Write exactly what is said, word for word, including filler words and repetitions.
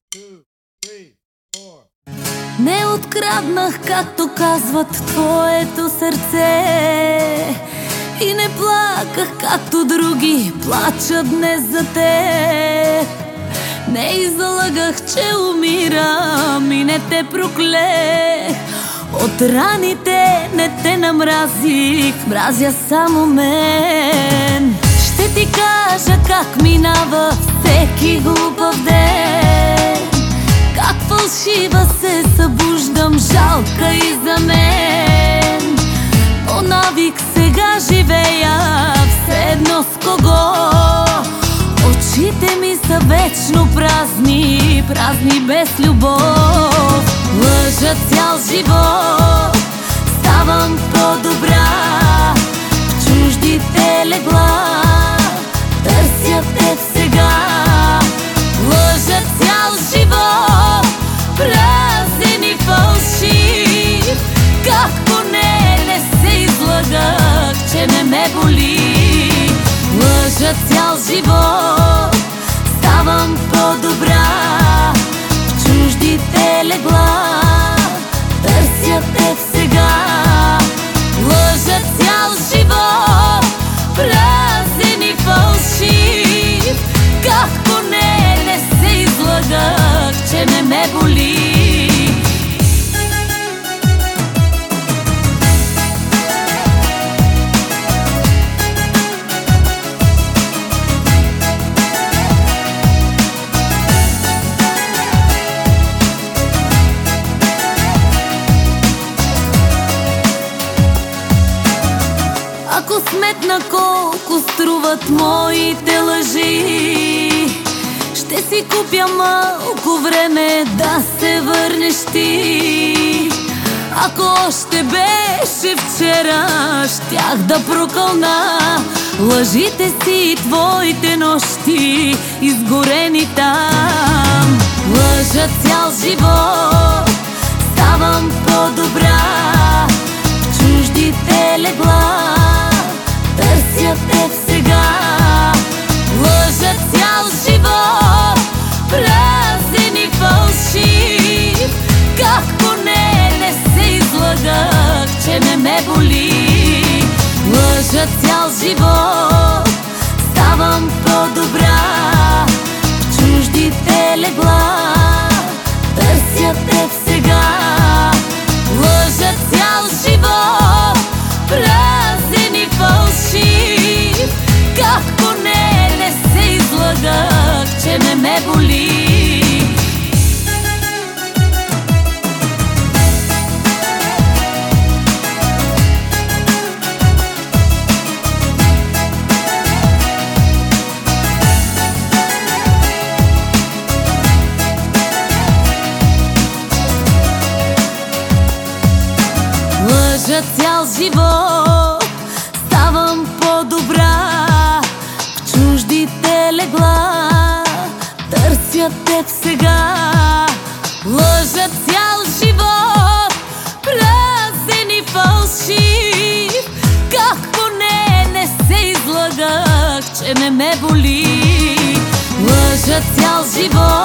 Не откраднах, както казват, твоето сърце и не плаках, както други плачат днес за теб. Не излъгах, че умирам и не те проклех. От раните не те намразих, мразя само мен. Ще ти кажа как минава всеки глупав ден, как фалшива се събуждам, жалка и за мен. По навик сега живея, все едно с кого. Очите ми са вечно празни, празни без любов. Лъжа цял живот, ставам по-добра. В чуждите легла търся теб сега. Лъжа цял живот, празен и фалшив. Как поне не се излъгах, че не ме боли. Лъжа цял живот, ставам по-добра. В чуждите легла търся теб сега. Лъжа цял живот, празен и фалшив. Как поне не се излъгах, че не ме боли. Ако сметна колко струват моите лъжи, ще си купя малко време да се върнеш ти. Ако още беше вчера, щях да прокълна лъжите си и твоите нощи, изгорени там. Лъжа цял живот, ставам по-добра. В чуждите легла търся теб сега. Лъжа цял живот, празен и фалшив. Как поне не се излъгах, че не ме боли. Лъжа цял живот, ставам по-добра. В чуждите легла търся теб сега. Лъжа цял живот, празен и фалшив. Как поне не се излъгах, че не ме боли. Лъжа цял живот, ставам по-добра. В чуждите легла търся теб сега. Лъжа цял живот, празен и фалшив. Как поне не се излъгах, че не ме боли. Лъжа цял живот,